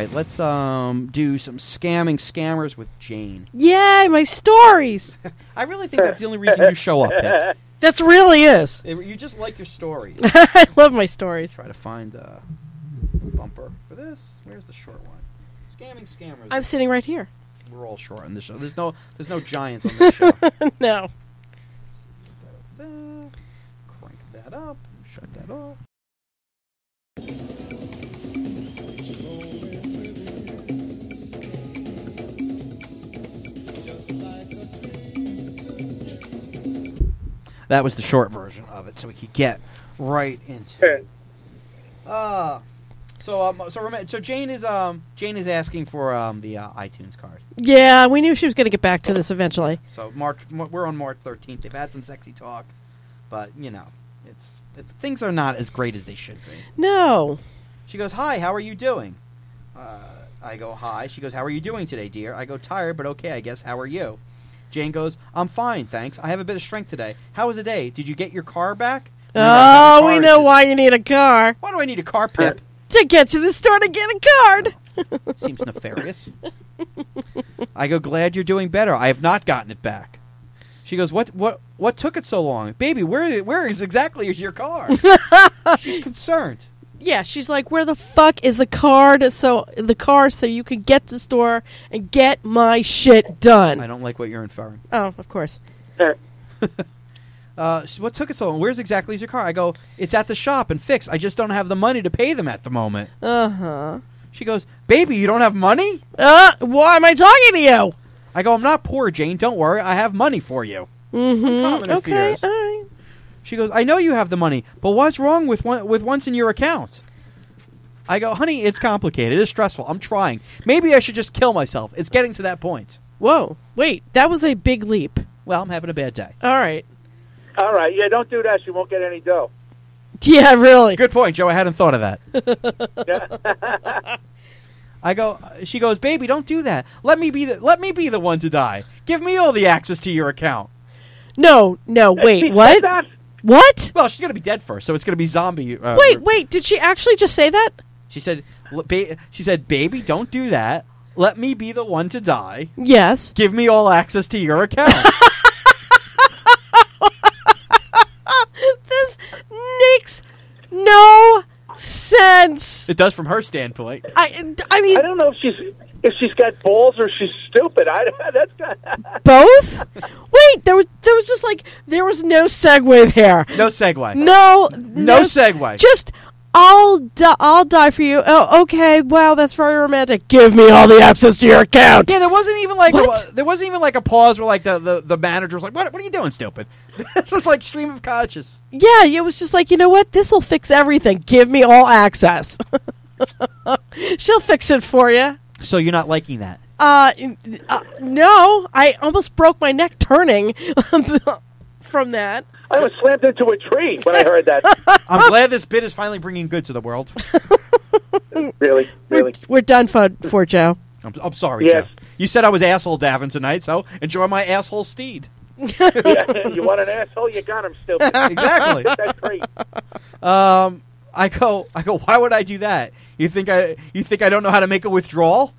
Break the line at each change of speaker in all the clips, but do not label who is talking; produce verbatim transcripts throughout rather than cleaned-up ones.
right, let's um do some scamming scammers with Jane.
Yay, my stories.
I really think that's the only reason you show up, Pip.
That really is.
You just like your stories.
I love my stories.
Try to find a bumper for this. Where's the short one? Scamming scammers.
I'm sitting right here.
We're all short on this show. There's no there's no giants on this show.
No.
Crank that up. Shut that off. That was the short version of it, so we could get right into it. Uh, so um, so rem- so Jane is um Jane is asking for um the uh, iTunes card.
Yeah, we knew she was going to get back to this eventually.
So March, we're on March thirteenth. They've had some sexy talk, but you know, it's it's things are not as great as they should be.
No.
She goes, "Hi, how are you doing?" Uh, I go, "Hi." She goes, "How are you doing today, dear?" I go, "Tired, but okay, I guess. How are you?" Jane goes, "I'm fine, thanks. I have a bit of strength today. How was the day? Did you get your car back?"
Oh, car we know why you need a car.
Why do I need a car, Pip?
To get to the store to get a card.
Oh, seems nefarious. I go, "Glad you're doing better. I have not gotten it back." She goes, "What? What? What took it so long, baby? Where? Where is exactly is your car?" She's concerned.
Yeah, she's like, "Where the fuck is the card? So the car, so you can get to the store and get my shit done."
I don't like what you're inferring.
Oh, of course.
uh, what took it so long? Where's exactly is your car? I go, "It's at the shop and fixed. I just don't have the money to pay them at the moment."
Uh huh.
She goes, "Baby, you don't have money?"
Uh, why am I talking to you?
I go, "I'm not poor, Jane. Don't worry. I have money for you."
Mm-hmm. Okay. All right.
She goes, "I know you have the money, but what's wrong with one, with once in your account?" I go, "Honey, it's complicated. It's stressful. I'm trying. Maybe I should just kill myself. It's getting to that point."
Whoa. Wait, that was a big leap.
Well, I'm having a bad day.
All right.
All right. Yeah, don't do that. You won't get any dough.
Yeah, really.
Good point, Joe. I hadn't thought of that. I go, she goes, "Baby, don't do that. Let me be the let me be the one to die. Give me all the access to your account."
No, no, wait, what? What?
Well, she's going to be dead first, so it's going to be zombie. Uh,
wait, wait, did she actually just say that?
She said, ba- she said, "Baby, don't do that. Let me be the one to die.
Yes.
Give me all access to your account."
This makes no sense.
It does from her standpoint.
I, I mean,
I don't know if she's if she's got balls or she's stupid. I that's
both. Wait, there was there was just like there was no segue there.
No segue.
No, no,
no segue.
Just I'll di- I'll die for you. Oh, okay. Wow, that's very romantic. Give me all the access to your account.
Yeah, there wasn't even like
What?
a, there wasn't even like a pause where like the, the, the manager was like, "What what are you doing, stupid?" It was like stream of conscious.
Yeah, it was just like, you know what? This will fix everything. Give me all access. She'll fix it for you.
So you're not liking that?
Uh, uh, no. I almost broke my neck turning from that.
I was slammed into a tree when I heard that.
I'm glad this bit is finally bringing good to the world.
Really, really.
We're, we're done for, for Joe.
I'm, I'm sorry,
Yes.
Joe. You said I was asshole Davin tonight, so enjoy my asshole steed.
Yeah, you want an asshole? You got him, stupid.
Exactly.
That's great.
Um, I go, I go. Why would I do that? You think I, you think I don't know how to make a withdrawal?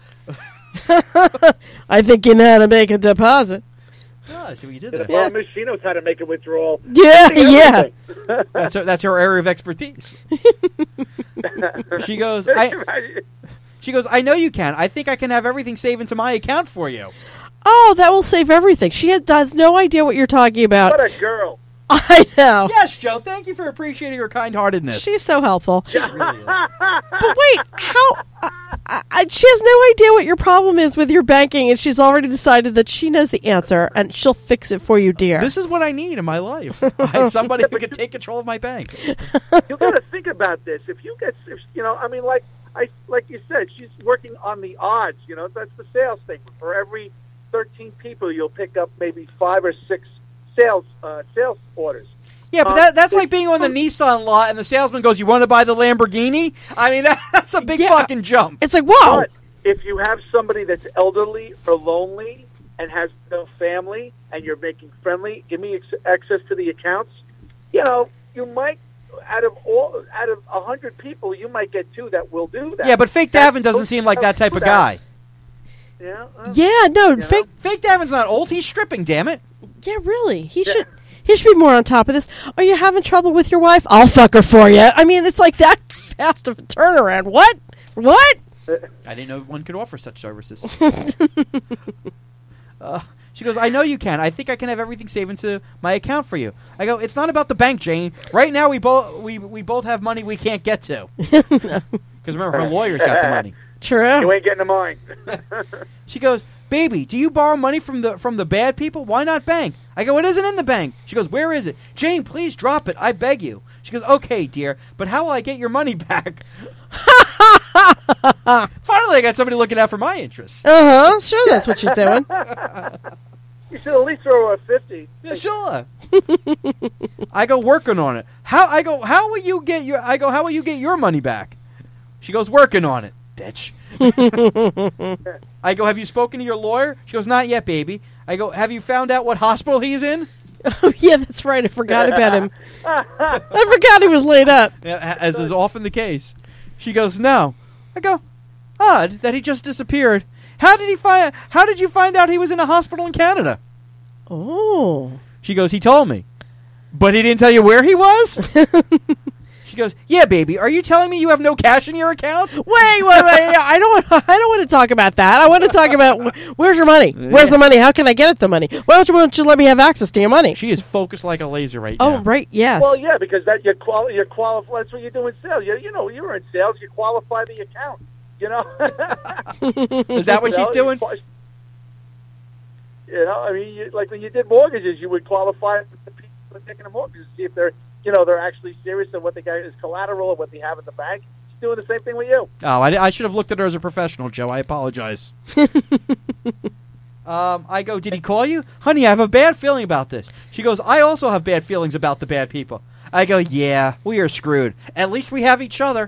I think you know how to make a deposit.
Oh, I see what you did there.
Well, Miss she knows how to make a withdrawal.
Yeah, yeah.
That's her, that's her area of expertise. She goes, I, she goes, "I know you can. I think I can have everything saved into my account for you."
Oh, that will save everything. She has, has no idea what you're talking about.
What a girl.
I know.
Yes, Joe. Thank you for appreciating her kind-heartedness.
She's so helpful.
She really is.
But wait, how? I, I, she has no idea what your problem is with your banking, and she's already decided that she knows the answer, and she'll fix it for you, dear.
This is what I need in my life. I, somebody who can take control of my bank.
You got to think about this. If you get, if, you know, I mean, like I, like you said, she's working on the odds. You know, that's the sales thing. For every thirteen people, you'll pick up maybe five or six sales uh, sales orders.
Yeah, but
Um,
that, that's like being on the Nissan lot and the salesman goes, "You want to buy the Lamborghini?" I mean, that, that's a big
Yeah.
fucking jump.
It's like, whoa.
But if you have somebody that's elderly or lonely and has no family, and you're making friendly, give me ex- access to the accounts, you know, you might out of all out of a hundred people, you might get two that will do that.
Yeah, but fake
That's
Davin doesn't
most
seem like that type of
do
guy.
Yeah. uh,
Yeah, no,
you know?
fake.
Fake Davin's not old. He's stripping, damn it.
Yeah, really. He
Yeah.
should. He should be more on top of this. Are you having trouble with your wife? I'll fuck her for you. I mean, it's like that fast of a turnaround. What? What?
I didn't know one could offer such services. uh, she goes, I know you can. I think I can have everything saved into my account for you. I go, it's not about the bank, Jane. Right now, we both we, we both have money we can't get to. Because remember, her lawyer's got the money.
True.
You ain't getting to mine.
She goes, baby, do you borrow money from the from the bad people? Why not bank? I go, it isn't in the bank. She goes, where is it? Jane, please drop it. I beg you. She goes, okay, dear, but how will I get your money back? Finally, I got somebody looking out for my interests.
Uh huh. Sure, that's what she's doing.
You should at least throw her a fifty.
Yeah, sure. I go, working on it. How? I go, how will you get your? I go, how will you get your money back? She goes, working on it, bitch. I go, have you spoken to your lawyer? She goes, not yet, baby. I go, have you found out what hospital he's in?
Oh, yeah, that's right. I forgot about him. I forgot he was laid up.
Yeah, as is often the case. She goes, no. I go, odd that he just disappeared. How did he find? How did you find out he was in a hospital in Canada?
Oh.
She goes, he told me, but he didn't tell you where he was. She goes, yeah, baby. Are you telling me you have no cash in your account?
Wait, wait, wait! I don't. I don't want to talk about that. I want to talk about wh- where's your money? Where's the money? How can I get at the money? Why don't you, why don't you let me have access to your money?
She is focused like a laser right
Oh,
now.
right. Yes.
Well, yeah, because that you're quali- you're qualified. That's what you do in sales. You, you know, you're in sales. You qualify the account. You know.
Is that what
You
she's
know,
doing?
You, you know, I mean, you, like when you did mortgages, you would qualify the people that are taking a mortgage to see if they're, you know, they're actually serious and what they got is collateral and what they have in the bank. She's doing the same thing with you.
Oh, I, I should have looked at her as a professional, Joe. I apologize. um, I go, did he call you? Honey, I have a bad feeling about this. She goes, I also have bad feelings about the bad people. I go, yeah, we are screwed. At least we have each other.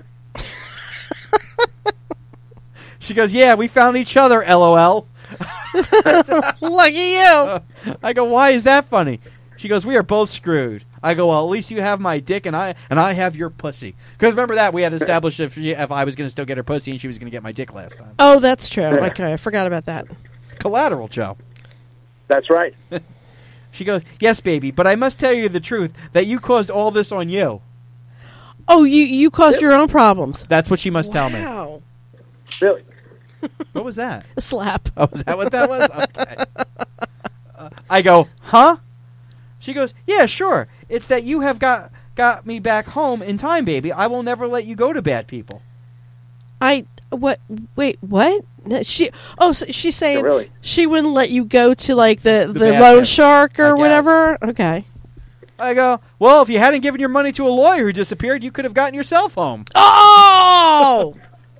She goes, yeah, we found each other, LOL.
Lucky you.
I go, why is that funny? She goes, we are both screwed. I go, well, at least you have my dick and I and I have your pussy. Because remember that we had established if she, if I was going to still get her pussy and she was going to get my dick last time.
Oh, that's true. Okay, I forgot about that.
Collateral, Joe.
That's right.
She goes, yes, baby, but I must tell you the truth that you caused all this on you.
Oh, you you caused your own problems.
That's what she must tell me.
Wow.
Really.
What was that?
A slap.
Oh, is that what that was? Okay. Uh, I go, huh? She goes, yeah, sure. It's that you have got got me back home in time, baby. I will never let you go to bad people.
I what? Wait, what? No, she. Oh, so she's saying
Yeah, really?
she wouldn't let you go to like the the,
bad
loan
people,
shark
I
or
guess.
whatever. Okay.
I go, well, if you hadn't given your money to a lawyer who disappeared, you could have gotten yourself home.
Oh.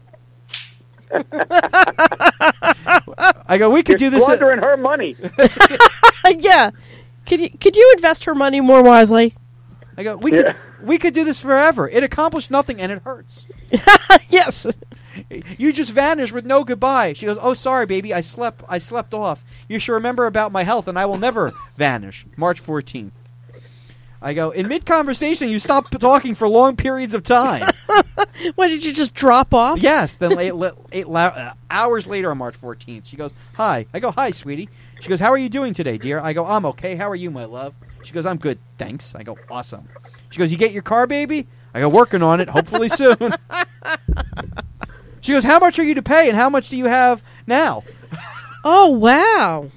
I go, we could
You're
do this. At-
squandering her money.
Yeah. Could you could you invest her money more wisely?
I go, we
Yeah.
could we could do this forever. It accomplished nothing and it hurts.
Yes.
You just vanished with no goodbye. She goes, oh, sorry, baby. I slept I slept off. You should remember about my health, and I will never vanish. March fourteenth. I go, in mid-conversation, you stop talking for long periods of time.
What, did you just drop off?
Yes. Then eight, eight, uh, hours later on March fourteenth, she goes, hi. I go, hi, sweetie. She goes, how are you doing today, dear? I go, I'm okay. How are you, my love? She goes, I'm good, thanks. I go, awesome. She goes, you get your car, baby? I go, working on it, hopefully soon. She goes, how much are you to pay, and how much do you have now?
Oh, wow.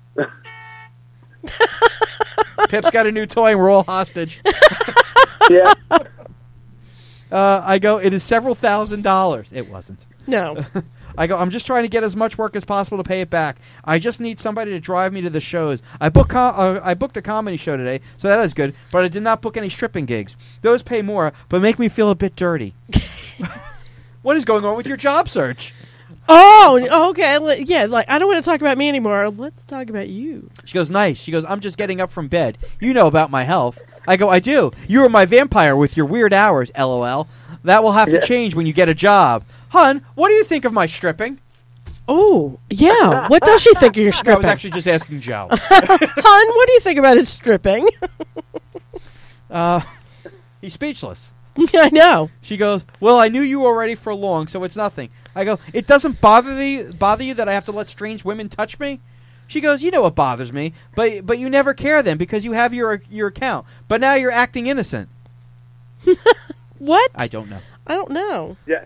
Pip's got a new toy, and we're all hostage.
Yeah.
Uh, I go, it is several thousand dollars. It wasn't.
No.
I go, I'm just trying to get as much work as possible to pay it back. I just need somebody to drive me to the shows. I book com- uh, I booked a comedy show today, so that is good, but I did not book any stripping gigs. Those pay more, but make me feel a bit dirty. What is going on with your job search?
Oh, okay. L- Yeah, like, I don't want to talk about me anymore. Let's talk about you.
She goes, nice. She goes, I'm just getting up from bed. You know about my health. I go, I do. You are my vampire with your weird hours, LOL. That will have
Yeah.
to change when you get a job. Hun, what do you think of my stripping?
Oh, yeah. What does she think of your
I was
stripping?
actually just asking Joe.
Hun, what do you think about his stripping?
Uh, He's speechless.
I know.
She goes, well, I knew you already for long, so it's nothing. I go, it doesn't bother the bother you that I have to let strange women touch me? She goes, you know what bothers me, but but you never care then because you have your your account. But now you're acting innocent.
What?
I don't know.
I don't know.
Yeah.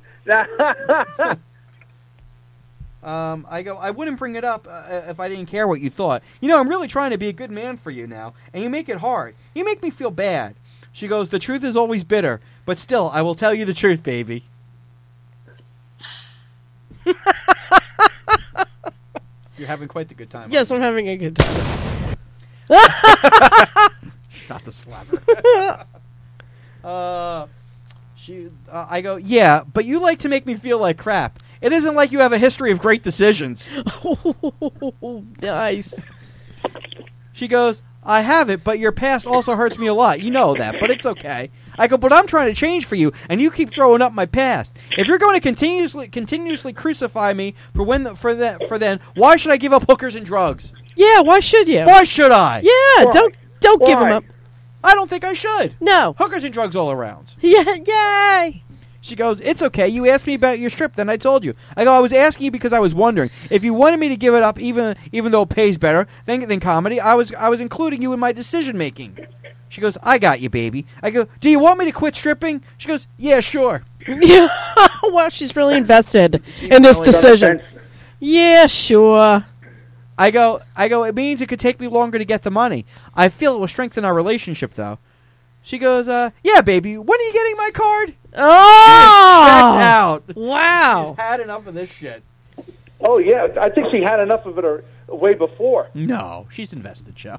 Um, I go, I wouldn't bring it up uh, if I didn't care what you thought. You know, I'm really trying to be a good man for you now, and you make it hard. You make me feel bad. She goes, the truth is always bitter, but still, I will tell you the truth, baby. You're having quite the good time.
Yes, I'm having a good time.
Not the slapper. uh, she, uh, I go, yeah, but you like to make me feel like crap. It isn't like you have a history of great decisions.
Oh, nice.
She goes, I have it, but your past also hurts me a lot. You know that, but it's okay. I go, but I'm trying to change for you, and you keep throwing up my past. If you're going to continuously continuously crucify me for when the, for that for then, why should I give up hookers and drugs?
Yeah, why should you?
Why should I?
Yeah,
Why?
don't don't give
Why?
him up.
I don't think I should.
No.
Hookers and drugs all around.
Yeah, yay.
She goes, it's okay. You asked me about your strip, then I told you. I go, I was asking you because I was wondering. If you wanted me to give it up even even though it pays better than, than comedy, I was I was including you in my decision-making. She goes, I got you, baby. I go, do you want me to quit stripping? She goes, yeah, sure.
Yeah. Wow, she's really invested
She
in this
really
decision. Yeah, sure.
I go, I go, it means it could take me longer to get the money. I feel it will strengthen our relationship, though. She goes, uh, yeah, baby, when are you getting my card?
Oh!
Checked out.
Wow.
She's had enough of this shit.
Oh yeah, I think she had enough of it or, way before.
No, she's invested, Joe.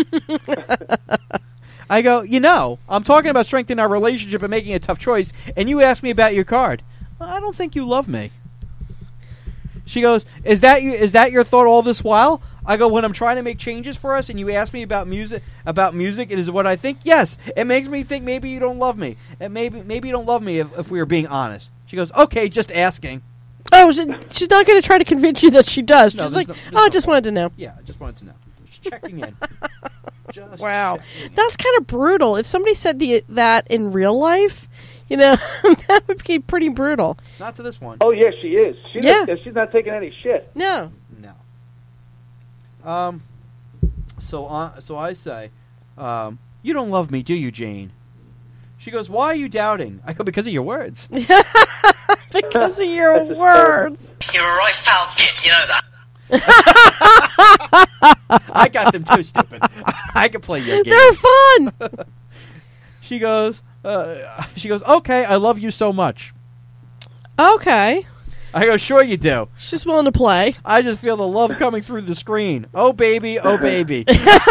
I go, you know, I'm talking about strengthening our relationship and making a tough choice, and you ask me about your card. I don't think you love me. She goes, is that you? Is that your thought all this while? I go, when I'm trying to make changes for us, and you ask me about music, about music, it is what I think. Yes, it makes me think maybe you don't love me, and maybe maybe you don't love me if, if we were being honest. She goes, okay, just asking.
Oh, she, she's not going to try to convince you that she does.
No,
She's
there's
like,
no- there's
oh, I
no-
just wanted to know.
Yeah, I just wanted to know. Just checking in. Just
Wow.
checking in.
That's kind of brutal. If somebody said to you that in real life, you know, that would be pretty brutal.
Not to this one.
Oh yeah, she is. She
Yeah.
not, she's not taking any shit.
No.
No. Um. So uh, so I say, um, you don't love me, do you, Jane? She goes, why are you doubting? I go, because of your words.
Because of your
That's
words.
You're a right foul git, you know that.
I got them too, stupid. I can play your game.
They're fun.
She goes, uh, she goes, okay, I love you so much.
Okay.
I go, sure you do.
She's willing to play.
I just feel the love coming through the screen. Oh, baby, oh, baby.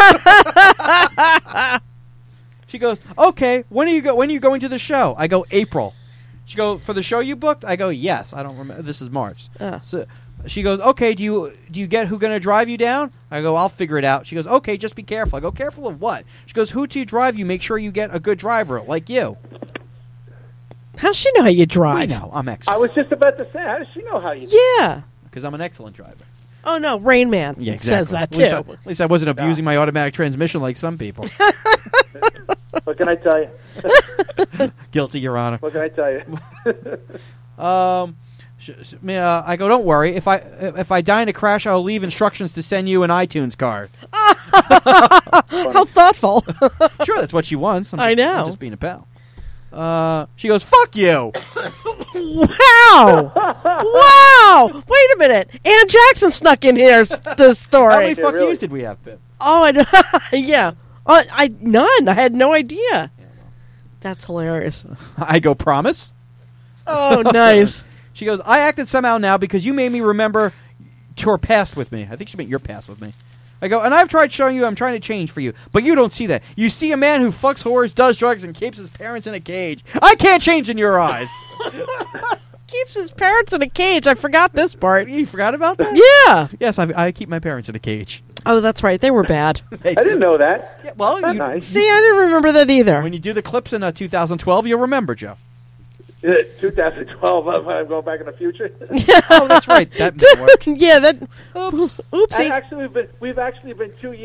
She goes, okay, when are you go? When are you going to the show? I go, April. She goes, for the show you booked? I go, yes. I don't remember. This is March.
Uh.
So she goes, okay, do you do you get who's going to drive you down? I go, I'll figure it out. She goes, okay, just be careful. I go, careful of what? She goes, who to drive you? Make sure you get a good driver like you.
How's she know how you
I
drive?
know. I'm
I
excellent.
was just about to say, how does she know how you?
Yeah.
Because I'm an excellent driver.
Oh, no. Rain Man
Yeah, exactly.
says that,
At least, I,
too.
at least I wasn't abusing my automatic transmission like some people.
What can I tell you?
Guilty, Your Honor.
What can I tell you?
Um, sh- sh- uh, I go, don't worry. If I if I die in a crash, I'll leave instructions to send you an iTunes card.
How thoughtful.
Sure, that's what she wants. I'm
I
just,
know.
I'm just being a pal. Uh, she goes, fuck you.
Wow. Wow. Wait a minute. Ann Jackson snuck in here, s- the story.
How many fuck
really.
yous did we have, Pip?
Oh, I know. Yeah. Uh, I none. I had no idea. That's hilarious.
I go, promise?
Oh, nice.
She goes, I acted somehow now because you made me remember your past with me. I think she meant your past with me. I go, and I've tried showing you I'm trying to change for you, but you don't see that. You see a man who fucks whores, does drugs, and keeps his parents in a cage. I can't change in your eyes.
Keeps his parents in a cage. I forgot this part.
You forgot about that?
Yeah.
Yes, I, I keep my parents in a cage.
Oh, that's right. They were bad.
I didn't know that.
Yeah, well,
That's
you,
nice.
See, I didn't remember that either.
when you do the clips in uh, two thousand twelve, you'll remember, Joe.
Uh, twenty twelve. I'm I'm going back in the future.
Oh, that's right. That may work.
Yeah, that.
Oops.
I
Oopsie.
actually been, we've actually been two years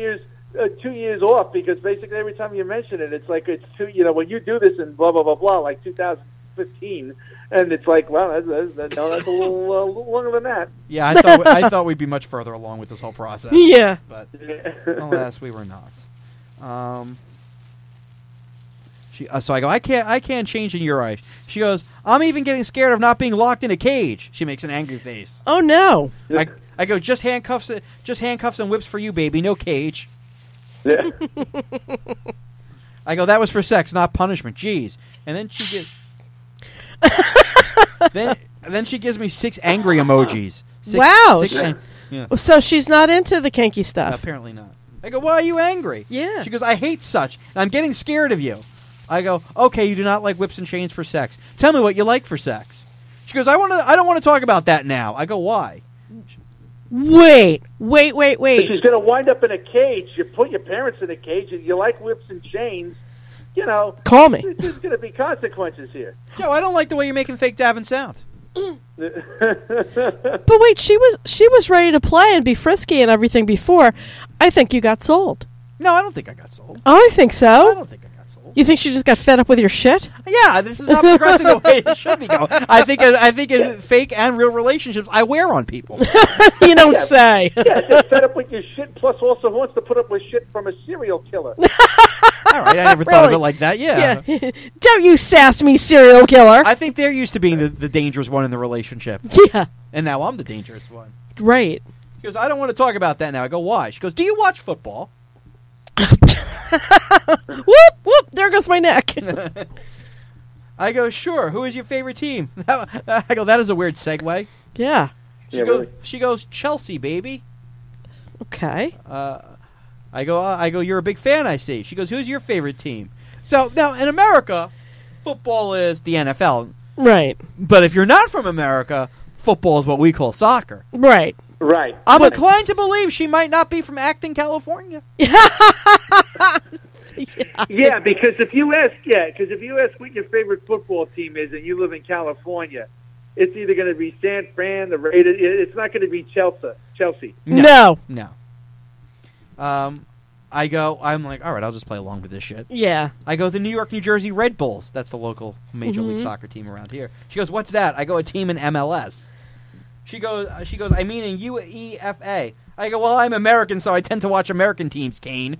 uh, two years off because basically every time you mention it, it's like it's two. You know, when you do this in blah blah blah blah, like two thousand fifteen, and it's like, well, that's, that's, that's, no, that's a little, uh, little longer than that.
Yeah, I thought I thought we'd be much further along with this whole process.
Yeah.
But alas, we were not. Um, she, uh, so I go, I can't, I can't change in your eyes. She goes, I'm even getting scared of not being locked in a cage. She makes an angry face.
Oh no.
I, I go, just handcuffs, just handcuffs and whips for you, baby. No cage.
Yeah.
I go, that was for sex, not punishment. Jeez. And then she gives, then then she gives me six angry emojis. Six,
Wow.
Six, ang- yeah.
So she's not into the kinky stuff.
Apparently not. I go, why are you angry?
Yeah.
She goes, I hate such, and I'm getting scared of you. I go, okay, you do not like whips and chains for sex. Tell me what you like for sex. She goes, I want to. I don't want to talk about that now. I go, why?
Wait, wait, wait,
If
wait.
she's going to wind up in a cage, you put your parents in a cage, and you like whips and chains, you know,
Call me.
there's going to be consequences here.
Joe, I don't like the way you're making fake Davin sound.
But wait, she was she was ready to play and be frisky and everything before. I think you got sold.
No, I don't think I got sold.
Oh, I think
I
so.
don't think I got sold.
You think she just got fed up with your shit?
Yeah, this is not progressing the way it should be going. I think I think in fake and real relationships I wear on people.
You don't
Yeah.
say.
Yeah, just fed up with your shit, plus also wants to put up with shit from a serial killer.
All right, I never thought of
Really?
it like that. Yeah.
Yeah. Don't you sass me, serial killer.
I think they're used to being the, the dangerous one in the relationship.
Yeah.
And now I'm the dangerous one.
Right.
She goes, I don't want to talk about that now. I go, why? She goes, do you watch football?
Whoop, whoop. There goes my neck.
I go, sure. Who is your favorite team? I go, that is a weird segue.
Yeah.
She
Yeah,
goes,
really.
she goes, Chelsea, baby.
Okay.
Uh, I go, uh, I go, you're a big fan, I see. She goes, who's your favorite team? So now in America, football is the N F L.
Right.
But if you're not from America, football is what we call soccer.
Right.
Right.
I'm inclined to believe she might not be from Acton, California.
Yeah, because if you ask, yeah, because if you ask what your favorite football team is, and you live in California, it's either going to be San Fran, the Raiders. It's not going to be Chelsea. Chelsea.
No.
No. Um, I go, I'm like, all right, I'll just play along with this shit.
Yeah.
I go, the New York, New Jersey Red Bulls. That's the local Major League
Mhm.
Soccer team around here. She goes, what's that? I go, a team in M L S. She goes, uh, she goes, I mean in U E F A. I go, well, I'm American, so I tend to watch American teams, Kane.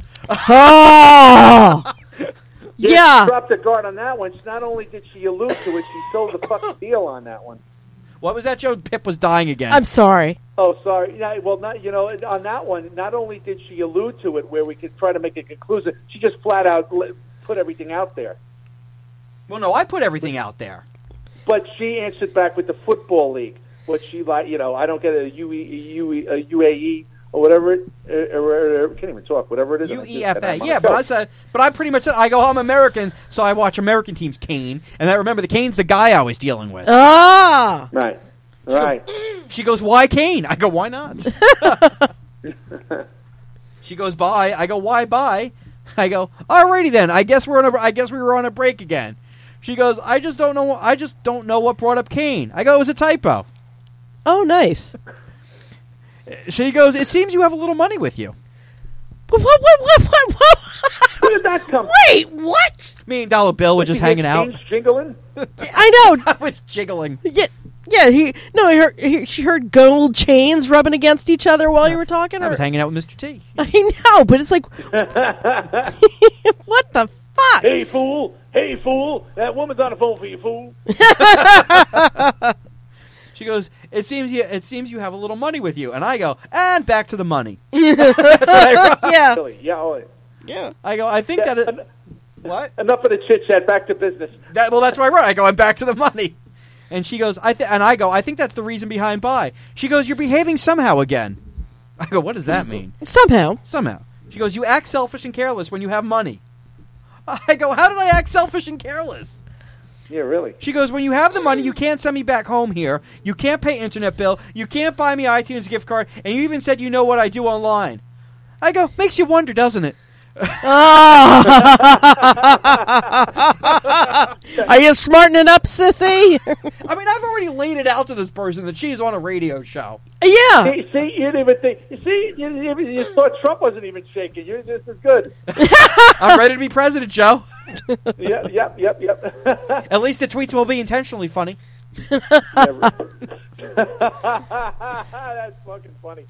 Oh. Yeah.
She dropped the guard on that one. She, not only did she allude to it, she sold the fucking deal on that one.
What was that, Joe? Pip was dying again.
I'm sorry.
Oh, sorry. Yeah, well, not you know, on that one, not only did she allude to it, where we could try to make a conclusion, she just flat out li- put everything out there.
well, no, I put everything out there.
But she answered back with the football league. What she like, you know, I don't get a U E, U E, a U A E or whatever it. Uh, or, or, can't even talk. Whatever it is.
U
I just
E
said
F A.
I'm on
Yeah,
the
but
show.
I said, but I pretty much said, I go, I'm American, so I watch American teams, Kane. And I remember the Kane's the guy I was dealing with.
Ah.
Right. Right.
She goes, why Kane? I go, why not? She goes, bye. I go, why bye? I go, alrighty then. I guess we're on a, I guess we were on a break again. She goes, I just don't know. I just don't know what brought up Kane. I go, it was a typo.
Oh, nice.
She goes, it seems you have a little money with you.
What? What? What? What? What? what?
Where did that come?
Wait. What?
Me and Dollar Bill were just hanging out.
James jingling.
I know.
I was jiggling.
Yeah. Yeah. He. No. I heard. He, she heard gold chains rubbing against each other while you were talking.
I
Or,
was hanging out with Mister T.
I know, but it's like, what the fuck?
Hey fool! Hey fool! That woman's on the phone for you, fool.
She goes, it seems you it seems you have a little money with you. And I go, and back to the money.
Yeah.
Really? Yeah. Oh,
Yeah.
I go, I think
yeah.
that
En-
it, what?
Enough of the chit chat. Back to business.
That, well, that's what I wrote. I go, I'm back to the money. And she goes, I th- and I go, I think that's the reason behind buy. She goes, you're behaving somehow again. I go, what does that mean?
Somehow.
Somehow. She goes, you act selfish and careless when you have money. I go, how did I act selfish and careless?
Yeah. Really.
She goes, when you have the money, you can't send me back home here. You can't pay internet bill. You can't buy me iTunes gift card. And you even said you know what I do online. I go, makes you wonder, doesn't it?
Oh. Are you smartening up, sissy?
I mean, I've already laid it out to this person that she's on a radio show.
Yeah.
See, see, you didn't even think. You see, you, you, you thought Trump wasn't even shaking. You're just as good.
I'm ready to be president, Joe.
Yep, yep, yep, yep.
At least the tweets will be intentionally funny.
That's fucking funny.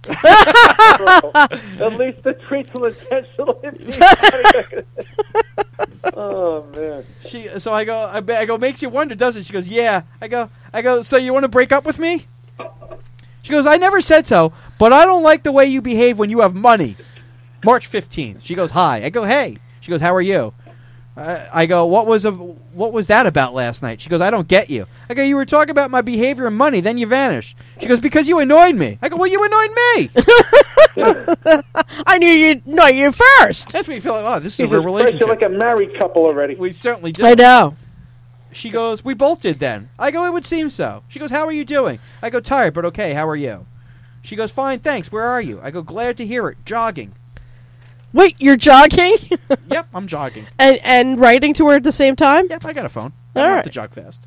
At least the tweets will intentionally funny. Oh man.
She. So I go. I, I go. Makes you wonder, doesn't it? She goes, yeah. I go. I go. So you want to break up with me? She goes, I never said so, but I don't like the way you behave when you have money. March fifteenth. She goes, hi. I go, hey. She goes, how are you? Uh, I go, what was a, what was that about last night? She goes, I don't get you. I go, you were talking about my behavior and money, then you vanished. She goes, because you annoyed me. I go, well, you annoyed me.
I knew you'd know you first.
That's me feeling, oh, this is
You
a real
just
relationship.
like a married couple already.
We certainly did.
I know.
She goes, we both did then. I go, it would seem so. She goes, how are you doing? I go, tired, but okay, how are you? She goes, fine, thanks, where are you? I go, glad to hear it, jogging.
Wait, you're jogging?
Yep, I'm jogging.
and and writing to her at the same time?
Yep, I got a phone. I
All
don't have
right.
to jog fast.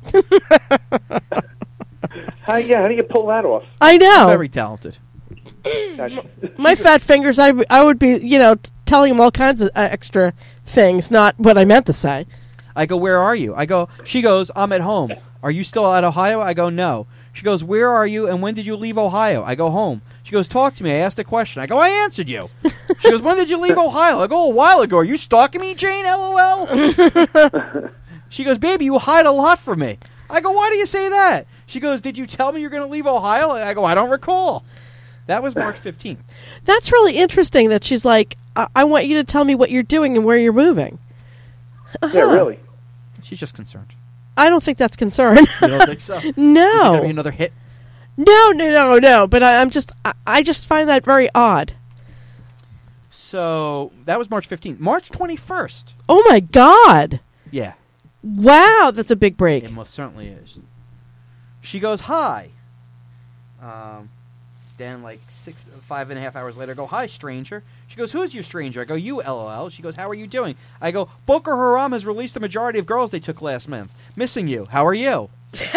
How, yeah, how do you pull that off?
I know.
Very talented.
Gotcha.
My fat fingers, I, I would be, you know, t- telling him all kinds of uh, extra things, not what I meant to say.
I go, where are you? I go, she goes, I'm at home. Are you still at Ohio? I go, no. She goes, where are you and when did you leave Ohio? I go, home. She goes, talk to me. I asked a question. I go, I answered you. She goes, when did you leave Ohio? I go, a while ago. Are you stalking me, Jane? LOL. She goes, baby, you hide a lot from me. I go, why do you say that? She goes, did you tell me you're going to leave Ohio? I go, I don't recall. That was March fifteenth.
That's really interesting that she's like, I, I want you to tell me what you're doing and where you're moving.
Yeah, really.
She's just concerned.
I don't think that's concern.
You don't think so? Is it
No.
going to be another hit?
No, no, no, no. But I, I'm just, I, I just find that very odd.
So that was March fifteenth. March twenty-first.
Oh my God.
Yeah,
Wow, that's a big break.
it most certainly is. She goes, hi. Um, then like six, five and a half hours later, I go, hi, stranger. She goes, who's your stranger? I go, you, LOL. She goes, how are you doing? I go, Boko Haram has released the majority of girls they took last month. Missing you. How are you?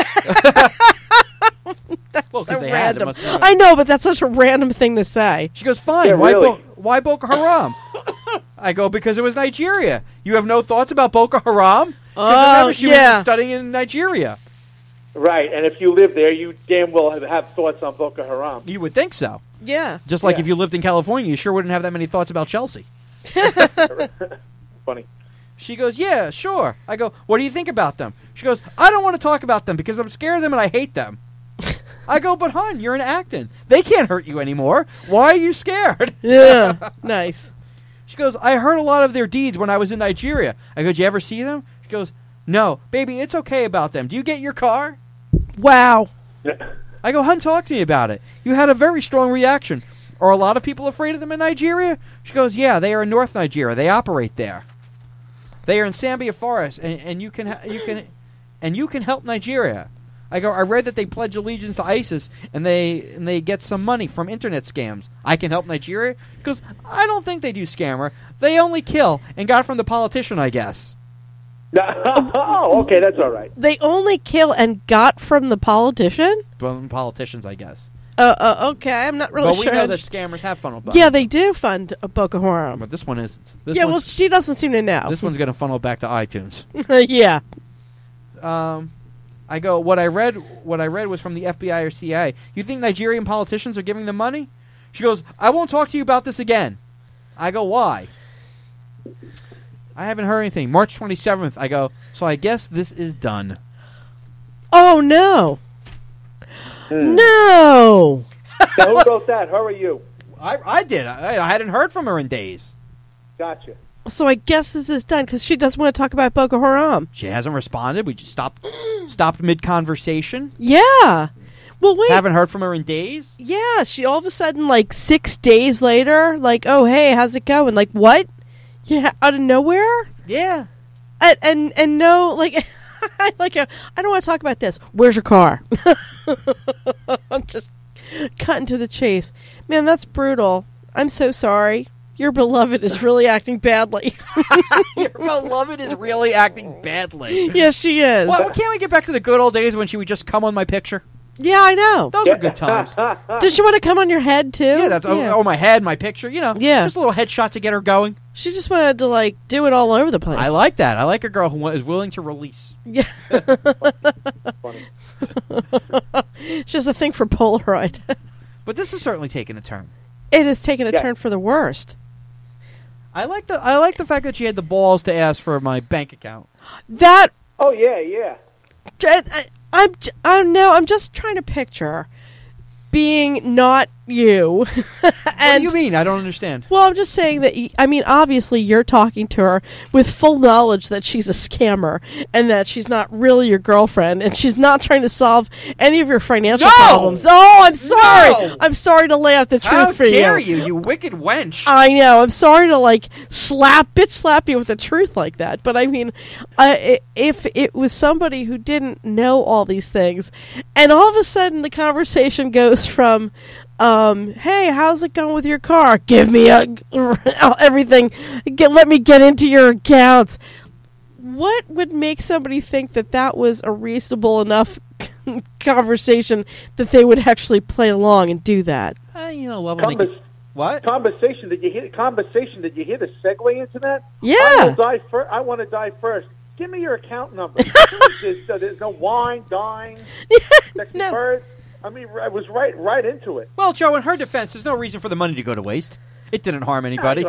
That's
Well, 'cause
so
they had, it
random.
must be right.
I know, but that's such a random thing to say.
She goes, fine.
Yeah,
why,
really.
Bo- why Boko Haram? I go, because it was Nigeria. You have no thoughts about Boko Haram?
Oh,
remember, she
yeah.
was studying in Nigeria.
Right, and if you live there, you damn well have, have thoughts on Boko Haram.
You would think so.
Yeah.
Just like
Yeah.
if you lived in California, you sure wouldn't have that many thoughts about Chelsea.
Funny.
She goes, yeah, sure. I go, what do you think about them? She goes, I don't want to talk about them because I'm scared of them and I hate them. I go, but hon, you're in Acton. They can't hurt you anymore. Why are you scared?
Yeah. Nice.
She goes, I heard a lot of their deeds when I was in Nigeria. I go, did you ever see them? She goes, no. Baby, it's okay about them. Do you get your car?
Wow.
I go, hun, talk to me about it. You had a very strong reaction. Are a lot of people afraid of them in Nigeria? She goes, yeah, they are in North Nigeria. They operate there. They are in Sambia Forest, and, and you can ha- you can and you can help Nigeria. I go, I read that they pledge allegiance to ISIS and they and they get some money from internet scams. I can help Nigeria? Because I don't think they do scammer. They only kill and got it from the politician, I guess.
Oh, okay, that's all right.
They only kill and got from the politician?
From politicians, I guess.
Uh, uh okay, I'm not really
But we
sure.
know that scammers have funnel buttons.
Yeah, they do fund uh, Boko Haram.
But this one isn't. This
Yeah, well,
one's,
she doesn't seem to know.
this one's going to funnel back to iTunes.
Yeah.
Um, I go, what I read what I read was from the F B I or C I A. You think Nigerian politicians are giving them money? She goes, I won't talk to you about this again. I go, why? I haven't heard anything. March twenty-seventh, I go, so I guess this is done.
Oh, no.
Hmm.
No.
Now, who wrote that? Her or you?
I, I did. I, I hadn't heard from her in days.
Gotcha.
So I guess this is done because she doesn't want to talk about Boko Haram.
She hasn't responded. We just stopped stopped mid-conversation.
Yeah. Well, wait.
Haven't heard from her in days.
Yeah, she all of a sudden, like, six days later, like, oh, hey, how's it going? Like, what? Yeah, out of nowhere?
Yeah.
And, and, and no, like, like, uh, I don't want to talk about this. Where's your car? I'm just cutting to the chase. Man, that's brutal. I'm so sorry. Your beloved is really acting badly.
Your beloved is really acting badly.
Yes, she is.
Well, can't we get back to the good old days when she would just come on my picture?
Yeah, I know.
Those were good times.
Does she want to come on your head too?
Yeah, that's oh, oh, my head, my picture. You know,
Yeah.
just a little headshot to get her going.
She just wanted to like do it all over the place.
I like that. I like a girl who wa- is willing to release.
Yeah.
Funny.
She has a thing for Polaroid.
But this has certainly taken a turn.
It has taken a
Yeah.
turn for the worst.
I like the I like the fact that she had the balls to ask for my bank account.
That
Oh yeah, yeah.
I, I, I'm j- I'm no, I'm just trying to picture being not you.
What
and
do you mean? I don't understand.
well, I'm just saying that. y- I mean, obviously, you're talking to her with full knowledge that she's a scammer and that she's not really your girlfriend, and she's not trying to solve any of your financial
No!
problems. Oh, I'm sorry.
No!
I'm sorry to lay out the truth
How
for
dare
you.
you, you wicked wench!
I know. I'm sorry to like slap, bitch, slap you with the truth like that. But I mean, I, if it was somebody who didn't know all these things, and all of a sudden the conversation goes from, um, "Hey, how's it going with your car? Give me a, everything. Get, let me get into your accounts." What would make somebody think that that was a reasonable enough conversation that they would actually play along and do that?
Uh, you know, love when they
Convers-
get- what?
Conversation. Did you hear? Conversation. Did you hear the segue into that? I
Yeah.
will die fir- I want to die first. Give me your account number. there's, uh, there's no wine, dine, sexy
No.
birds. I mean, I was right, right into it.
Well, Joe, in her defense, there's no reason for the money to go to waste. It didn't harm anybody.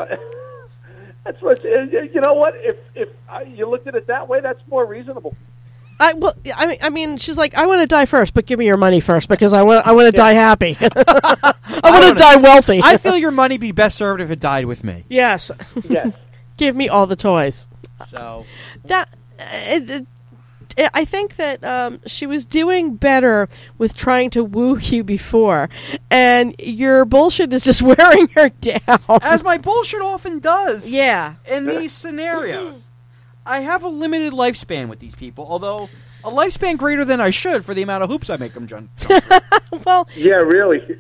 That's what. You know what? If if uh, you looked at it that way, that's more reasonable.
I well, I mean, I mean, she's like, I want to die first, but give me your money first because I want, I want to die happy. I want
wanna-
to die wealthy.
I feel your money be best served if it died with me.
yes,
Yes.
give me all the toys.
So,
That it, it, it, I think that um, she was doing better with trying to woo you before, and your bullshit is just wearing her down.
as my bullshit often does
yeah,
in these scenarios, I have a limited lifespan with these people, although a lifespan greater than I should for the amount of hoops I make them jump.
well,
Yeah. Really.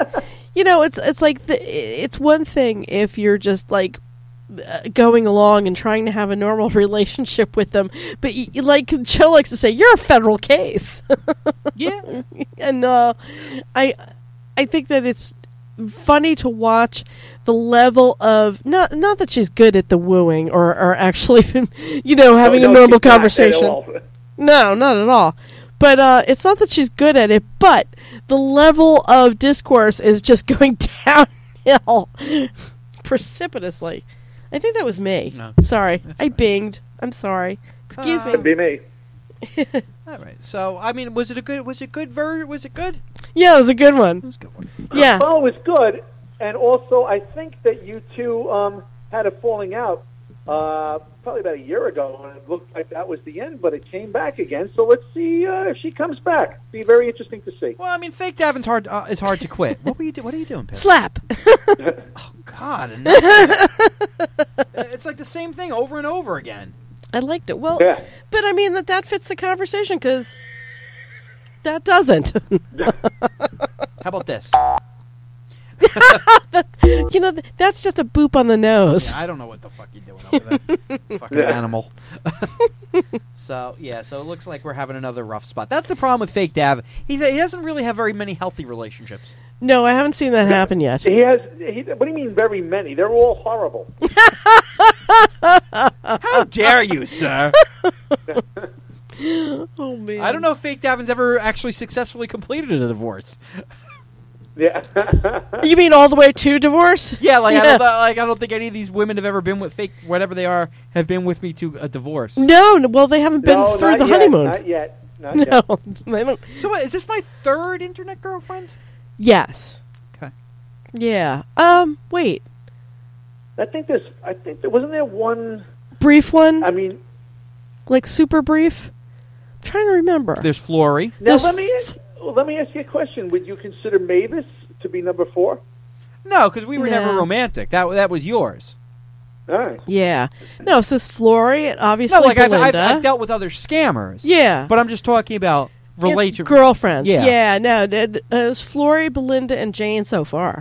you know, it's it's like the, it's one thing if you're just like uh, going along and trying to have a normal relationship with them, but y- y- like Joe likes to say, you're a federal case,
Yeah.
and uh, I I think that it's funny to watch the level of not not that she's good at the wooing or or actually you know having
No,
a
no,
normal
she's not at
conversation.
all.
No, not at all. But uh, it's not that she's good at it, but the level of discourse is just going downhill precipitously. I think that was me.
No.
Sorry. I binged. I'm sorry. Excuse
Uh,
Could
me.
be me.
All right. So, I mean, was it a good? Was it good? Ver- was it good? It
Yeah, it was a good one.
was a good one.
Yeah.
Well, it was good, and also I think that you two um, had a falling out uh, probably about a year ago, and it looked like that was the end, but it came back again. So let's see uh, if she comes back. Be very interesting to see.
Well, I mean, fake Davin's hard. Uh, is hard to quit. What were you? Do- what are you doing, Pip?
Slap.
Oh God! enough. It's like the same thing over and over again.
I liked it. Well,
Yeah.
but I mean that that fits the conversation because that doesn't.
How about this?
You know, th- that's just a boop on the nose.
I don't know what the fuck you're doing over there. Fucking
Yeah.
animal. So, yeah, so it looks like we're having another rough spot. That's the problem with fake Davin. He's, he doesn't really have very many healthy relationships.
No, I haven't seen that happen yet.
He has. He, what do you mean, very many? They're all horrible.
How dare you, sir?
Oh man.
I don't know if fake Davin's ever actually successfully completed a divorce.
Yeah.
You mean all the way to divorce?
Yeah, like, I
Yeah.
don't, like I don't think any of these women have ever been with fake, whatever they are, have been with me to a divorce.
No, n- well, they haven't been
no,
through
not
the
yet,
honeymoon.
Not yet. Not
No,
yet.
they don't.
So, what, is this my third internet girlfriend?
Yes.
Okay.
Yeah. Um. Wait.
I think there's. I think there wasn't there one.
Brief one,
I mean,
like super brief. I'm trying to remember.
There's Flory.
now
There's
let me well, let me ask you a question. Would you consider Mavis to be number four?
No, because we were never
No.
romantic. That that was yours.
All right.
Yeah. No. So it's Flory, and obviously
No, like I've, I've,
Belinda.
I've dealt with other scammers.
yeah.
But I'm just talking about relate to
girlfriends.
Yeah.
Yeah. No. It, uh, it was Flory, Belinda, and Jane so far.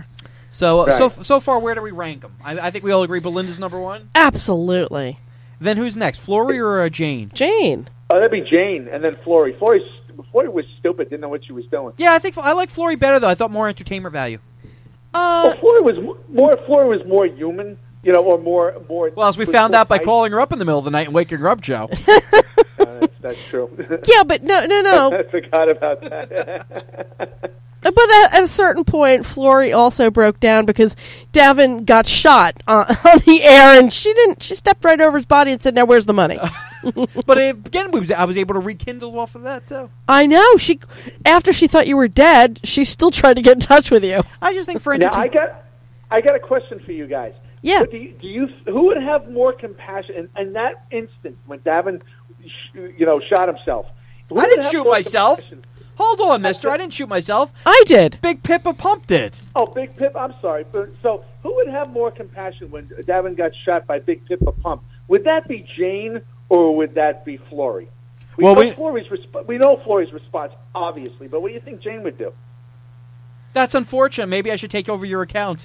So
Right.
so so far, where do we rank them? I, I think we all agree Belinda's number one.
Absolutely.
Then who's next? Flory or uh, Jane?
Jane.
Oh, that'd be Jane, and then Flory. Flory's, Flory was stupid, didn't know what she was doing.
Yeah, I think I like Flory better though. I thought more entertainment value.
Uh,
Well, Flory was m- more. Flory was more human, you know, or more more.
Well, as we
was
found
more
out by
nice.
calling her up in the middle of the night and waking her up, Joe.
Uh, that's, that's true.
yeah, but no, no, no.
I forgot about that.
But at, at a certain point, Flory also broke down because Davin got shot uh, on the air, and she didn't. She stepped right over his body and said, "Now, where's the money?"
But uh, again, we was, I was able to rekindle off of that too.
I know. She, after she thought you were dead, she still tried to get in touch with you.
I just think for
Now
entertainment.
I got, I got a question for you guys.
Yeah.
But do you, do you who would have more compassion in, in that instant when Davin, sh- you know, shot himself? Who
I
would
didn't
have
shoot
more
myself.
compassion?
Hold on, mister. I didn't shoot myself.
I did.
Big Pippa pumped it.
Oh, Big Pip. I'm sorry. But, so who would have more compassion when Davin got shot by Big Pippa Pump? Would that be Jane or would that be Flory? We
Well,
know
we-
Flory's resp- we know Flory's response, obviously, but what do you think Jane would do?
That's unfortunate. Maybe I should take over your accounts.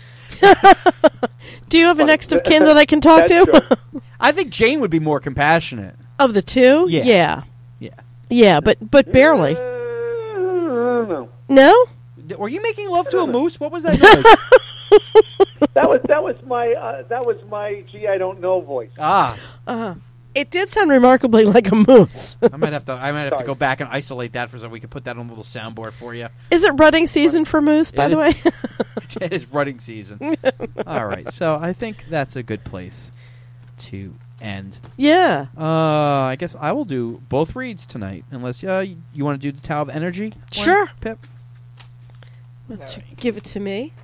Do you have a next of kin that I can talk
That's
to?
true.
I think Jane would be more compassionate.
Of the two?
Yeah.
Yeah.
Yeah.
Yeah, but but barely.
Uh, I don't know.
No?
D- Were you making love to a moose? What was that noise?
That was that was my uh, that was my gee I don't know voice.
ah,
Uh, it did sound remarkably like a moose.
I might have to. I might have to
Sorry.
go back and isolate that for so we could put that on a little soundboard for you.
Is it rutting season for moose, by
It
the way?
is. It is running season. All right, so I think that's a good place to end.
Yeah.
Uh, I guess I will do both reads tonight, unless uh, you, you want to do the Tao of Energy. one,
Sure.
Pip.
Why don't you give it to me?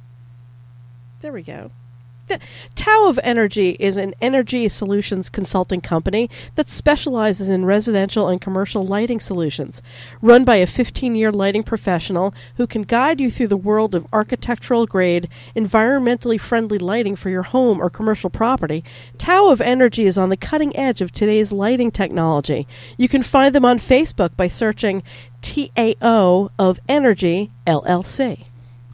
There we go. The Tao of Energy is an energy solutions consulting company that specializes in residential and commercial lighting solutions. Run by a fifteen-year lighting professional who can guide you through the world of architectural-grade, environmentally friendly lighting for your home or commercial property, Tao of Energy is on the cutting edge of today's lighting technology. You can find them on Facebook by searching T A O of Energy, L L C.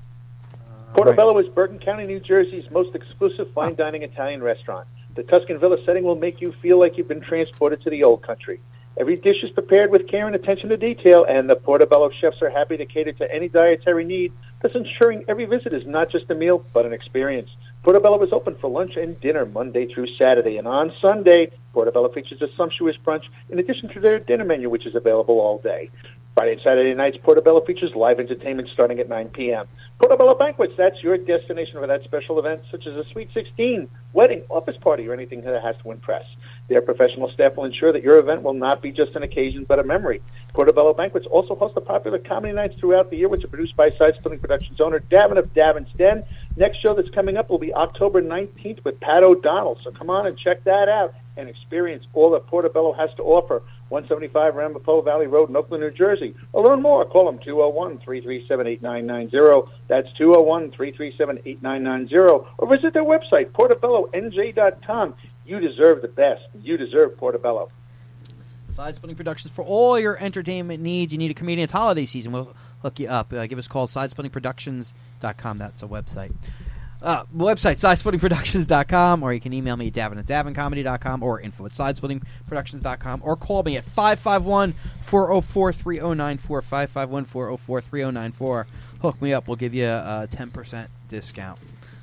Portobello is Bergen County, New Jersey's most exclusive fine dining Italian restaurant. The Tuscan Villa setting will make you feel like you've been transported to the old country. Every dish is prepared with care and attention to detail, and the Portobello chefs are happy to cater to any dietary need, thus ensuring every visit is not just a meal, but an experience. Portobello is open for lunch and dinner Monday through Saturday, and on Sunday, Portobello features a sumptuous brunch in addition to their dinner menu, which is available all day. Friday and Saturday nights, Portobello features live entertainment starting at nine p.m. Portobello Banquets, that's your destination for that special event, such as a Sweet sixteen, wedding, office party, or anything that has to impress. Their professional staff will ensure that your event will not be just an occasion, but a memory. Portobello Banquets also host the popular comedy nights throughout the year, which are produced by Side Splitting Productions owner Davin of Davin's Den. Next show that's coming up will be October nineteenth with Pat O'Donnell, so come on and check that out and experience all that Portobello has to offer. one seventy-five Ramapo Valley Road in Oakland, New Jersey. Or learn more, call them two oh one, three three seven, eight nine nine zero. That's two oh one, three three seven, eight nine nine zero. Or visit their website, portobello n j dot com. You deserve the best. You deserve Portobello.
Side Splitting Productions for all your entertainment needs. You need a comedian. It's holiday season. We'll hook you up. Uh, give us a call, side splitting productions dot com. That's a website. Uh, website, side splitting productions dot com, or you can email me at davin at davin comedy dot com or info at side splitting productions dot com, or call me at five five one, four oh four, three oh nine four, five five one, four oh four, three oh nine four. Hook me up. We'll give you a ten percent discount.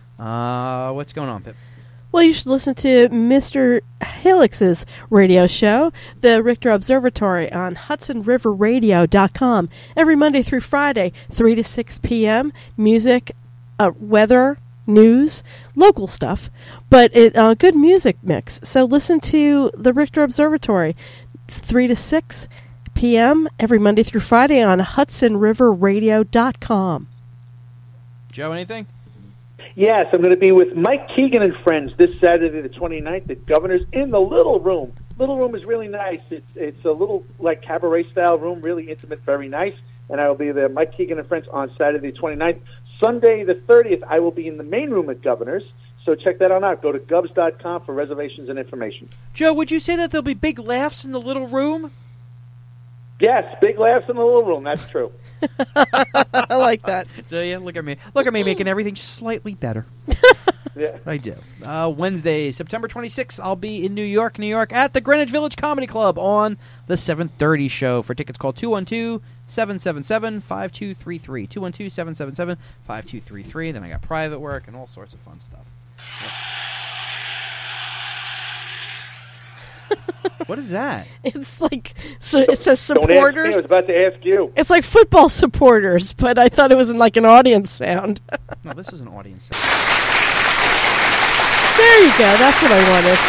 Uh, what's going on, Pip?
Well, you should listen to Mister Helix's radio show, the Richter Observatory, on hudson river radio dot com. Every Monday through Friday, three to six p.m., music, uh, weather, news, local stuff, but it uh, good music mix. So listen to the Richter Observatory. It's three to six p.m. every Monday through Friday on hudson river radio dot com.
Joe, anything?
Yes, I'm going to be with Mike Keegan and friends this Saturday the twenty-ninth at Governor's in the Little Room. Little Room is really nice. It's it's a little like cabaret-style room, really intimate, very nice. And I will be there, Mike Keegan and friends, on Saturday the twenty-ninth. Sunday the thirtieth, I will be in the main room at Governor's. So check that on out. Go to govs dot com for reservations and information.
Joe, would you say that there'll be big laughs in the little room?
Yes, big laughs in the Little Room. That's true.
I like that.
Do you? Look at me. Look at me making everything slightly better.
Yeah.
I do. Uh, Wednesday, September twenty-sixth, I'll be in New York, New York, at the Greenwich Village Comedy Club on the seven thirty show. For tickets, call two one two, seven seven seven, five two three three. two one two, seven seven seven, five two three three. Then I got private work and all sorts of fun stuff. What is that?
It's like so. It says
Don't ask me.
supporters.
I was about to ask you.
It's like football supporters, but I thought it was in like an audience sound.
No, this is an audience.
There you go. That's what I wanted.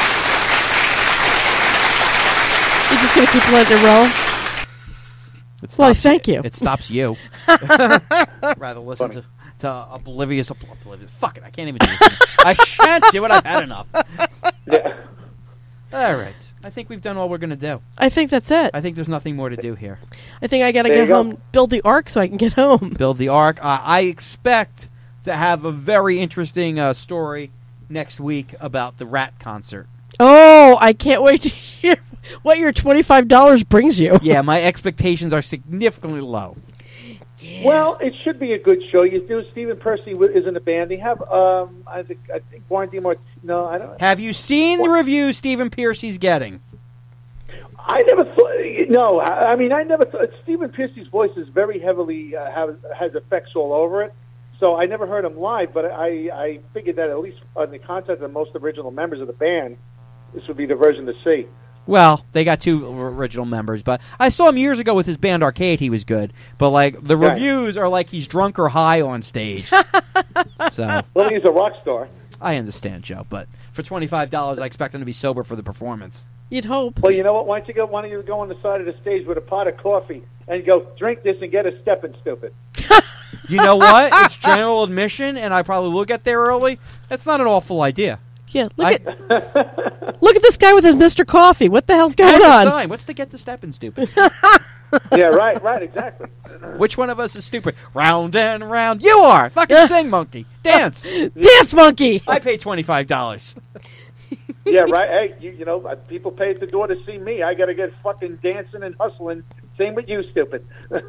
You're just gonna keep letting it roll.
It
Why,
stops
thank you.
It stops you. Rather listen
Funny.
to, to oblivious, oblivious. Fuck it, I can't even do it. I shan't do it. I've had enough.
Yeah.
All right. I think we've done all we're going to do.
I think that's it.
I think there's nothing more to do here.
I think I gotta
There you
get
go.
home, build the ark so I can get home.
Build the ark. Uh, I expect to have a very interesting uh, story next week about the Rat concert.
Oh, I can't wait to hear what your twenty-five dollars brings you.
Yeah, my expectations are significantly low.
Well, it should be a good show. You do. Stephen Percy wi- is in the band. They have, um, I think, I think Warren D. Mart. No, I don't.
Have you seen the review Stephen Piercy's getting?
I never thought. No, I, I mean, I never thought. Stephen Piercy's voice is very heavily uh, has has effects all over it. So I never heard him live, but I I figured that at least on the content of the most original members of the band, this would be the version to see.
Well, they got two original members, but I saw him years ago with his band Arcade. He was good, but like the
Right.
reviews are like he's drunk or high on stage. So
Well, he's a rock star.
I understand, Joe, but for twenty-five dollars, I expect him to be sober for the performance.
You'd hope.
Well, you know what? Why don't you go? Why don't you go on the side of the stage with a pot of coffee and go drink this and get a stepping stupid?
You know what? It's general admission, and I probably will get there early. That's not an awful idea.
Yeah, look
I-
at look at this guy with his Mister Coffee. What the hell's going
And the
on?
sign. What's the get to stepping stupid?
Yeah, right, right, exactly.
Which one of us is stupid? Round and round. You are. Fucking sing, monkey. Dance.
Dance monkey.
I paid twenty-five dollars.
Yeah, right. Hey, you, you know, uh, people pay at the door to see me. I got to get fucking dancing and hustling. Same with you, stupid.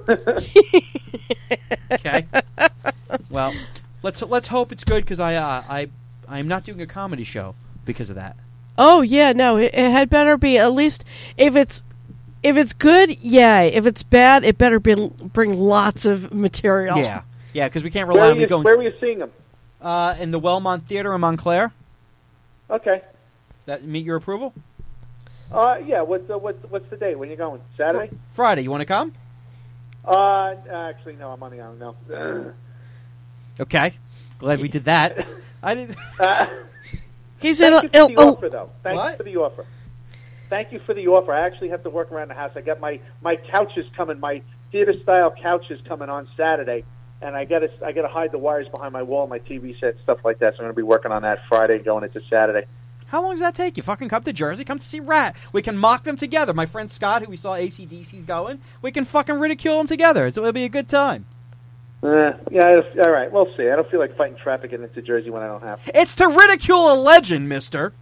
Okay. Well, let's let's hope it's good because I uh, I I'm not doing a comedy show because of that.
Oh yeah, no, it, it had better be at least if it's if it's good, yay. If it's bad, it better be bring lots of material.
Yeah, yeah, because we can't
where,
rely
are
on me
you,
going
where are you seeing them?
uh, in the Wellmont Theater in Montclair.
Okay.
That meet your approval?
Uh, yeah. What's uh, what's what's the date? When you going? Saturday?
Friday. You want to come?
Uh, actually, no. I'm on the own. No.
Okay. Glad we did that. I did.
Uh,
He's in
thank
a,
you for the
il- il-
offer, though. Thank
What?
you for the offer. Thank you for the offer. I actually have to work around the house. I got my my couches coming. My theater style couches coming on Saturday, and I got to I got to hide the wires behind my wall, my T V set, stuff like that. So I'm going to be working on that Friday, going into Saturday.
How long does that take you? Fucking come to Jersey. Come to see Rat. We can mock them together. My friend Scott, who we saw A C D C going, we can fucking ridicule them together. It's, it'll be a good time.
Uh, yeah, I don't- all right. We'll see. I don't feel like fighting traffic getting into Jersey when I don't have to.
It's to ridicule a legend, mister.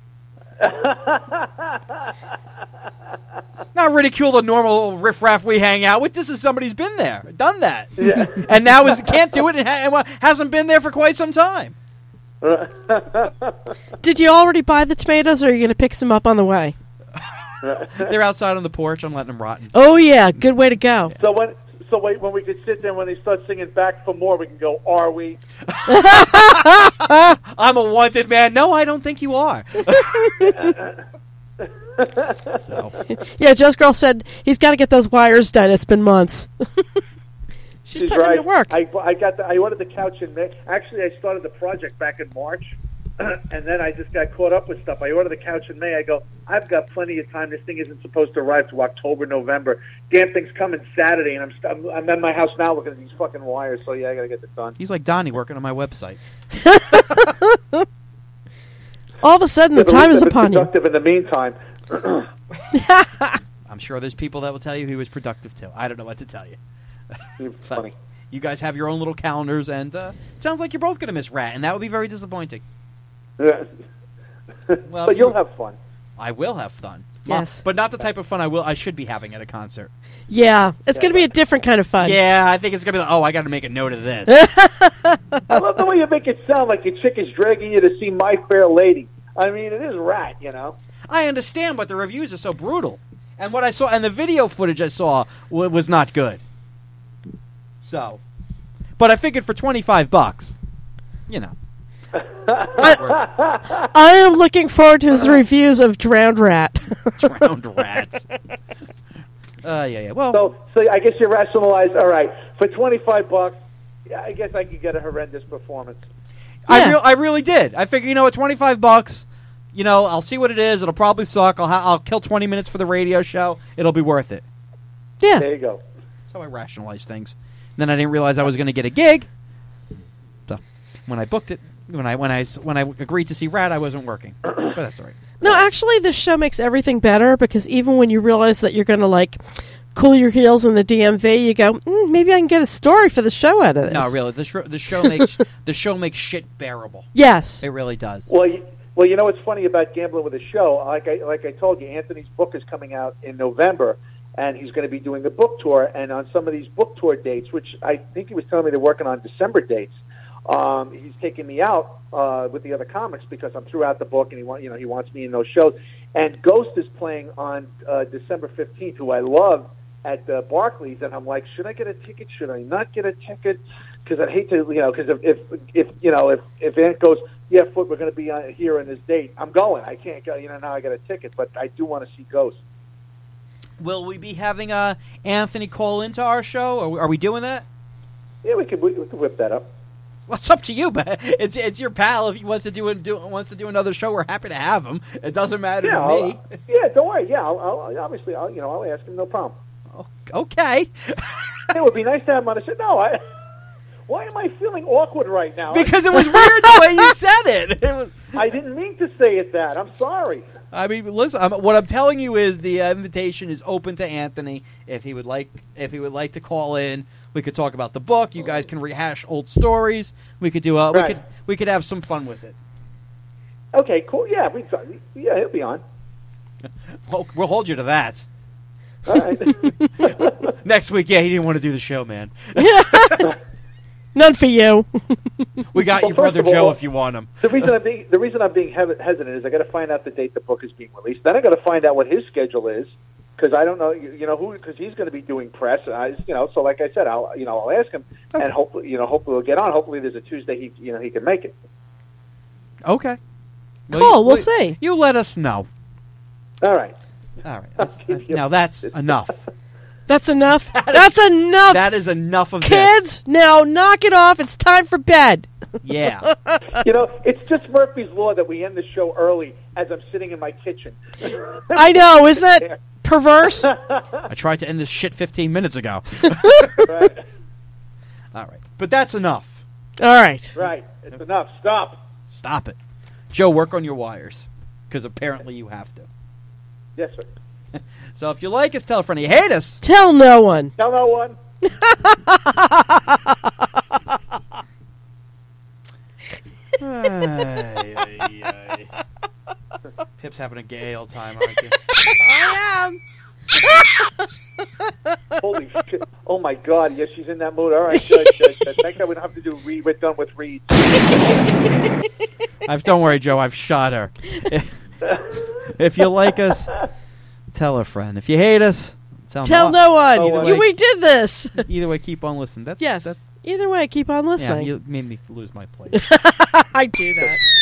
Not ridicule the normal riffraff we hang out with. This is somebody who's been there, done that,
Yeah.
and now is can't do it and, ha- and wa- hasn't been there for quite some time.
Did you already buy the tomatoes, or are you going to pick some up on the way?
They're outside on the porch. I'm letting them rotten.
Oh yeah, good way to go.
So when so wait, when we could sit there when they start singing back for more, we can go. Are we?
I'm a wanted man. No, I don't think you are. So
Yeah, Joe's girl said he's got to get those wires done. It's been months. She's,
She's
putting
right.
him to work.
I, I got the, I ordered the couch in May. Actually, I started the project back in March, and then I just got caught up with stuff. I ordered the couch in May. I go, I've got plenty of time. This thing isn't supposed to arrive to October, November. Damn thing's coming Saturday, and I'm st- I'm, I'm at my house now looking at these fucking wires. So yeah, I got to get this done.
he's like Donnie working on my website.
All of a sudden, the
But at
time
least
is
I've been
upon you.
productive in the meantime.
I'm sure there's people that will tell you he was productive too. I don't know what to tell you.
Funny.
You guys have your own little calendars, and uh, it sounds like you're both going to miss Rat, and that would be very disappointing.
Yeah.
Well,
But
if
you'll
you-
have fun.
I will have fun. Well,
Yes.
but not the type of fun I will. I should be having at a concert.
Yeah, it's going to be a different kind of fun.
Yeah, I think it's gonna be. Like, oh, I got to make a note of this.
I love the way you make it sound like your chick is dragging you to see My Fair Lady. I mean, it is Rat, you know.
I understand, but the reviews are so brutal, and what I saw and the video footage I saw w- was not good. So, but I figured for twenty-five bucks, you know.
I, I am looking forward to his reviews of Drowned Rat.
Drowned Rats. Uh, yeah, yeah. Well,
So, so I guess you rationalize. All right, for twenty-five bucks, yeah, I guess I could get a horrendous performance.
I,
Yeah.
re- I really did. I figured, you know, at twenty-five bucks, you know, I'll see what it is. It'll probably suck. I'll ha- I'll kill twenty minutes for the radio show. It'll be worth it.
Yeah.
There you go.
That's how I rationalize things. Then I didn't realize I was going to get a gig. So when I booked it, when I when I when I agreed to see Rat, I wasn't working. But that's all right.
No, actually, this show makes everything better because even when you realize that you're going to, like, cool your heels in the D M V, you go, mm, maybe I can get a story for the show out of this.
No, really, the sh- the show makes the show makes shit bearable.
Yes.
It really does.
Well, you, well, you know what's funny about gambling with a show? Like I like I told you, Anthony's book is coming out in November, and he's going to be doing a book tour. And on some of these book tour dates, which I think he was telling me they're working on December dates, um, he's taking me out uh, with the other comics because I'm throughout the book, and he want you know he wants me in those shows. And Ghost is playing on uh, December fifteenth, who I love, at uh, Barclays, and I'm like, should I get a ticket? Should I not get a ticket? Because I'd hate to, you know, because if, if if you know if if Ant goes, yeah, Foot, we're going to be on, here on this date, I'm going. I can't go. You know, now I got a ticket, but I do want to see Ghost.
Will we be having uh, Anthony call into our show? Are we, are we doing that?
Yeah, we could we, we could whip that up.
Well, it's up to you, but it's it's your pal. If he wants to do, do wants to do another show, we're happy to have him. It doesn't matter
Yeah,
to
I'll,
me.
yeah. Don't worry. Yeah, I'll, I'll obviously, I'll, you know, I'll ask him. No problem.
Okay.
It would be nice to have him on. I said, no, I. Why am I feeling awkward right now?
Because it was weird the way you said it. It was.
I didn't mean to say it that. I'm sorry.
I mean, listen. I'm, what I'm telling you is the uh, invitation is open to Anthony. If he would like, if he would like to call in, we could talk about the book. You guys can rehash old stories. We could do. Uh,
Right.
We could. We could have some fun with it.
Okay, cool. Yeah, we. Yeah, he'll be on.
We'll, we'll hold you to that.
All right.
Next week, yeah, he didn't want to do the show, man.
None for you.
We got
Well,
you, brother
first of
Joe,
all,
if you want him.
The reason I'm being the reason I'm being he- hesitant is I got to find out the date the book is being released. Then I got to find out what his schedule is because I don't know, you, you know, who because he's going to be doing press. And I, you know, so like I said, I'll you know I'll ask him
Okay.
and hopefully you know hopefully we'll get on. Hopefully there's a Tuesday he you know he can make it.
Okay.
Cool,
you-
we'll see.
You let us know.
All right.
All right.
I'll
That's-
keep you-
now that's enough.
That's enough. That's enough.
That is enough of
Kids, now knock it off. It's time for bed.
this. Yeah.
You know, it's just Murphy's Law that we end the show early as I'm sitting in my kitchen.
I know. Isn't that perverse?
I tried to end this shit fifteen minutes ago.
Right.
All right. But that's enough.
All right.
Right. It's enough. Stop.
Stop it. Joe, work on your wires. Because apparently you have to.
Yes, sir.
So if you like us, tell a friend. You hate us,
Tell no one.
Tell no one.
Ay, ay, ay. Pip's having a gay old time, aren't you?
I am.
Holy shit. Oh, my God. Yes, she's in that mood. All right. Good, good, good. Thank God we don't have to do Reed. We're done with Reed.
I've, don't worry, Joe. I've shot her. If, if you like us, tell a friend. If you hate us, tell,
Tell
no.
no one.
Either
You,
way-
we did this.
Either way, keep on listening. That's,
Yes.
That's,
Either way, keep on
yeah,
listening.
you made me lose my place.
I do that.